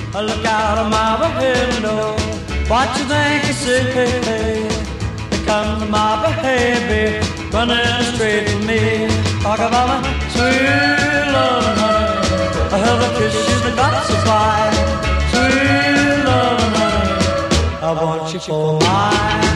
I look out of my window. What you think I see? Here comes my baby, running straight to me. Talk about my sweet love, honey. I have a kiss you got so fine. Sweet love, honey. I want you for mine.